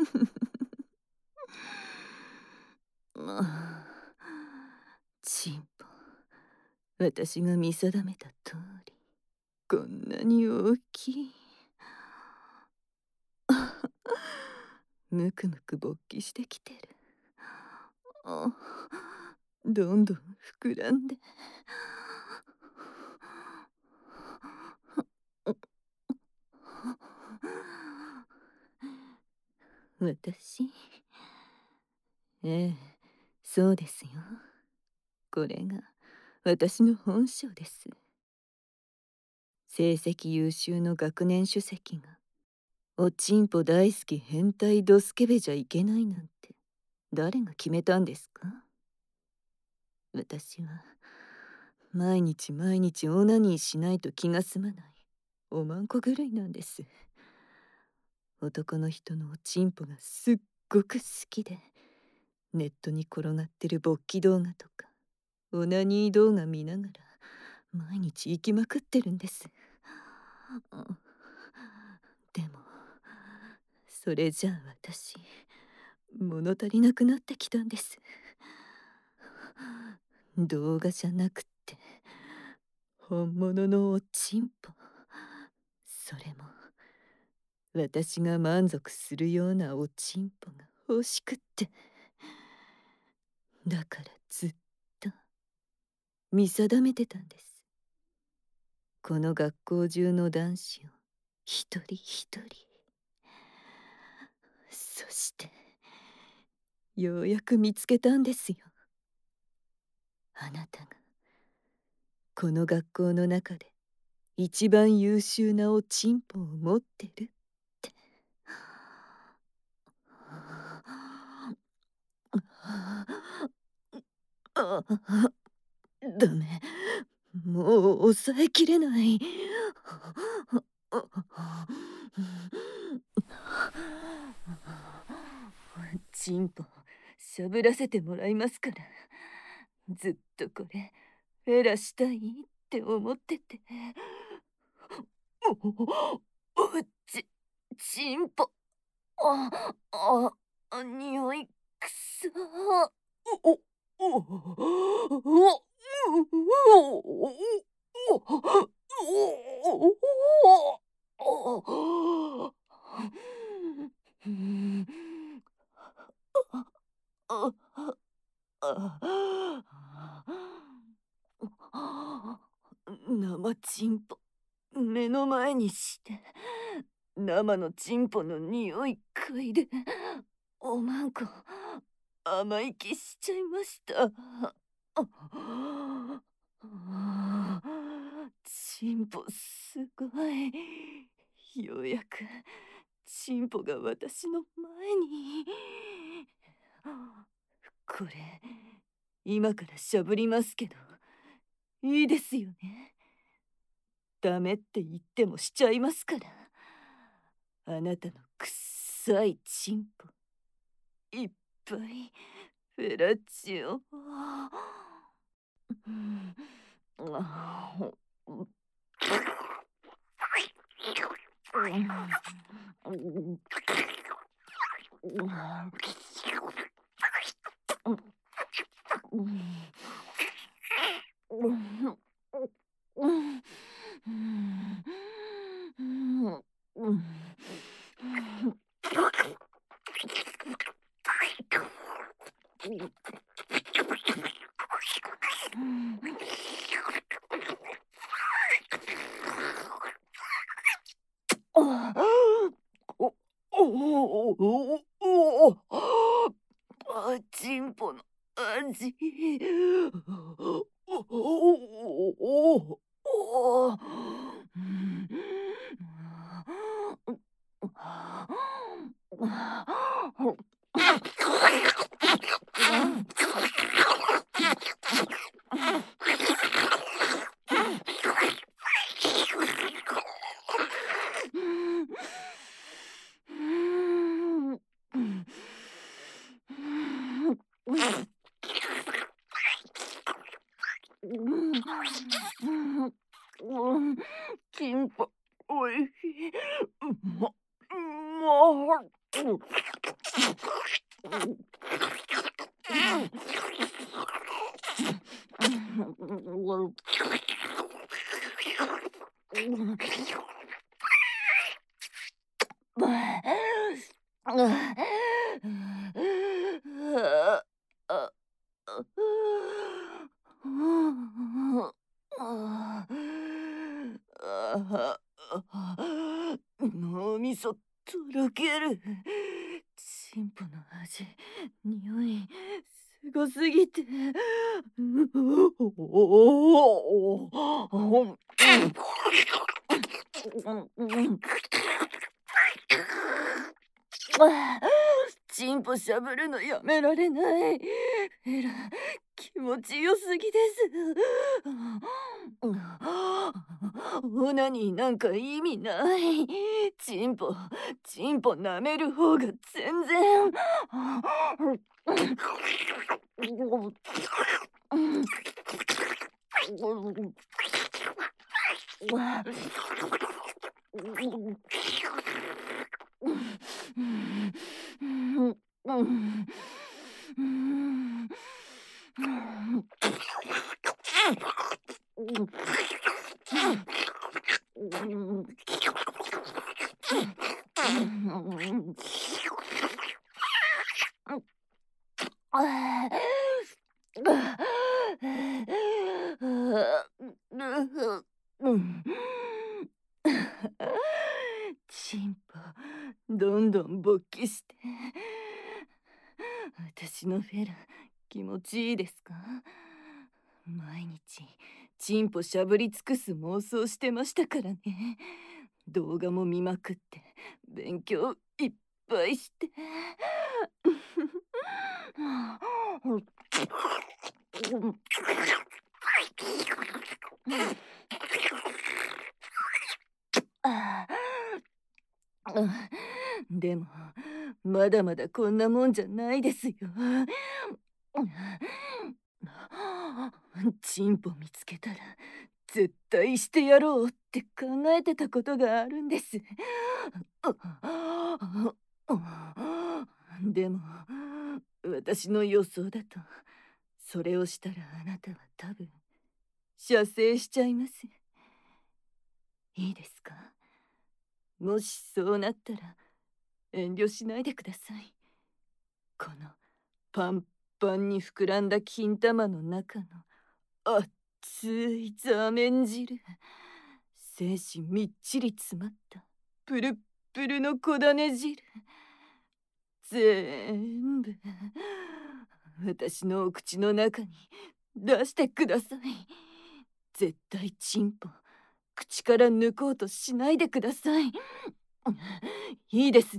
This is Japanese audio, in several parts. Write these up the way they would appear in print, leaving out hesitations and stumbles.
チンポ、私が見定めた通り、こんなに大きい。むくむく勃起してきてる。あ、どんどん膨らんで。私、ええ、そうですよ。これが私の本性です。成績優秀の学年主席がおちんぽ大好き変態ドスケベじゃいけないなんて誰が決めたんですか？私は毎日毎日オナニーしないと気が済まないおまんこ狂いなんです。男の人のおちんぽがすっごく好きで、ネットに転がってる勃起動画とかオナニー動画見ながら毎日行きまくってるんです。でもそれじゃあ私物足りなくなってきたんです。動画じゃなくって本物のおちんぽ、それも私が満足するようなおちんぽが欲しくって。だからずっと見定めてたんです。この学校中の男子を一人一人。そしてようやく見つけたんですよ。あなたがこの学校の中で一番優秀なおちんぽを持ってるって。あ、ダメ、もう抑えきれない。チンポしゃぶらせてもらいますから。ずっとこれフェラしたいって思ってて。ちチンポ、匂いくさ。おおおお生チンポ目の前にして生のチンポの匂い嗅いでおまんこ甘い気しちゃいました。チンポすごい。ようやくチンポが私の前に。これ今からしゃぶりますけどいいですよね？ダメって言ってもしちゃいますから。あなたのくっさいチンポいっぱいフェラチオ。チンポの味。チンポおいしい。うまうま。 脳みそとろける。チンポの味、匂い、すごすぎて。チンポしゃぶるのやめられない。えら、気持ちよすぎです。オナニーなんか意味ない。チンポ舐める方が全然。チンポどんどん勃起して。私のフェラ気持ちいいですか？毎日チンポしゃぶり尽くす妄想してましたからね。動画も見まくって勉強いっぱいして。でもまだまだこんなもんじゃないですよ。チンポ見つけたら絶対してやろうって考えてたことがあるんです。でも私の予想だとそれをしたらあなたは多分射精しちゃいます。いいですか？もしそうなったら遠慮しないでください。このパンパンに膨らんだ金玉の中の熱い座面汁、精子みっちり詰まったプルップルの小種汁、全部私のお口の中に出してください。絶対チンポ口から抜こうとしないでください。いいですね。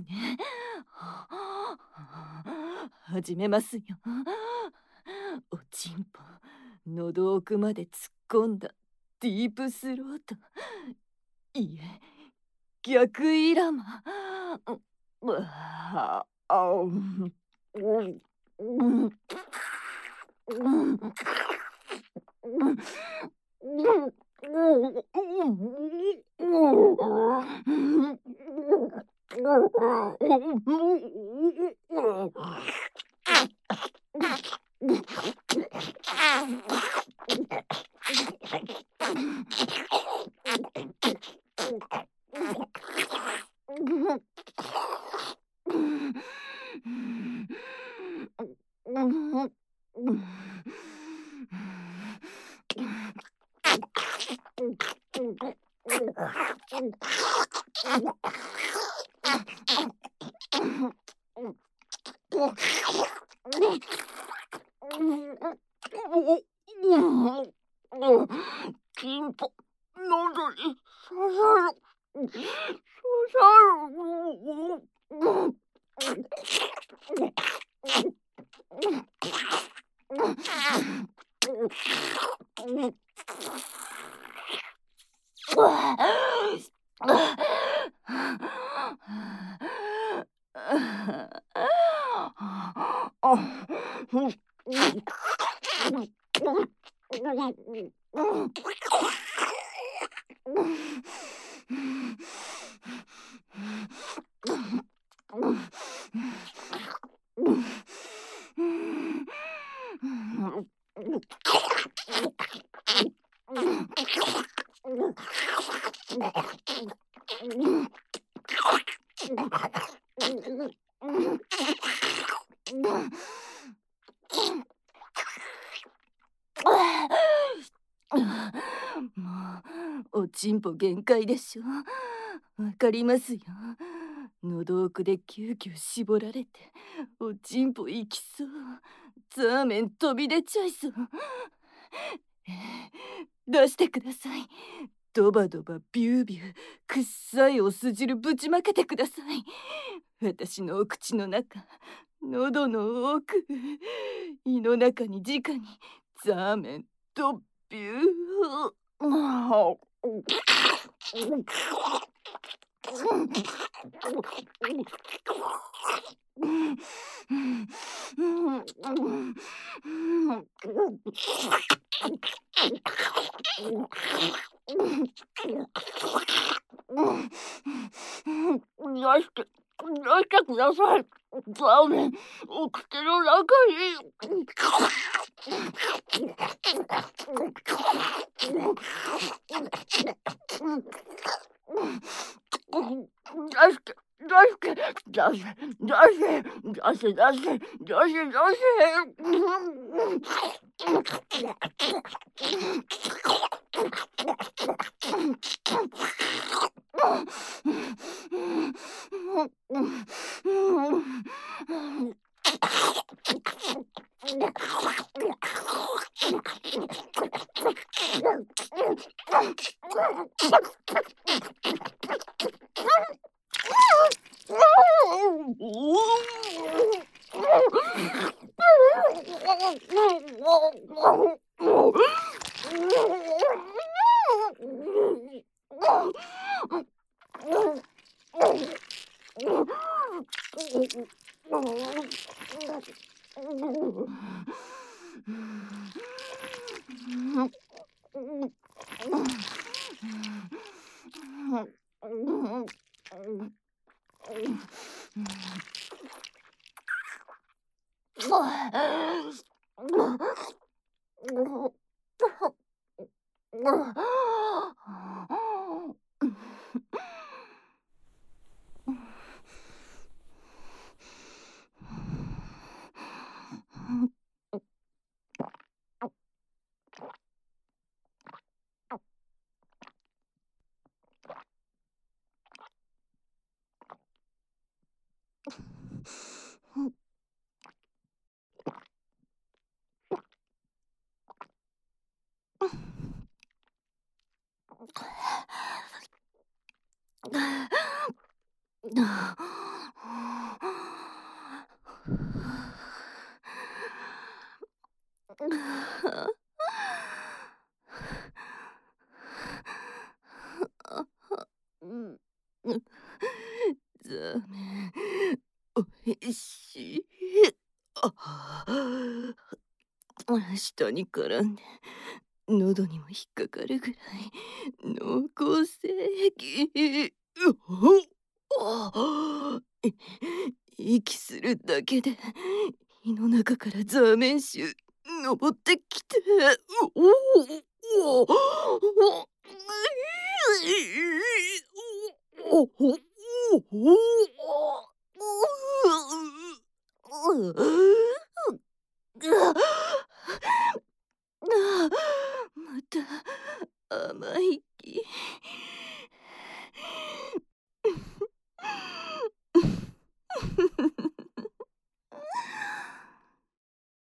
始めますよ。おちんぽ喉奥まで突っ込んだディープスロート、いえ逆イラマ。チンポ喉に刺さる。 もうおちんぽ限界でしょ。わかりますよ。喉奥でキューキュー絞られておちんぽ行きそう。ザーメン飛び出ちゃいそう。出してください。ドバドバビュービュー、くっさいお酢汁ぶちまけてください。私のお口の中、喉の奥、胃の中に直にザーメンとビュー。出してください。ザーメン、お口の中に。ザーメン、おいしい。舌に絡んで喉にも引っかかるぐらい濃厚精液。息するだけで胃の中からザーメン臭登ってきて、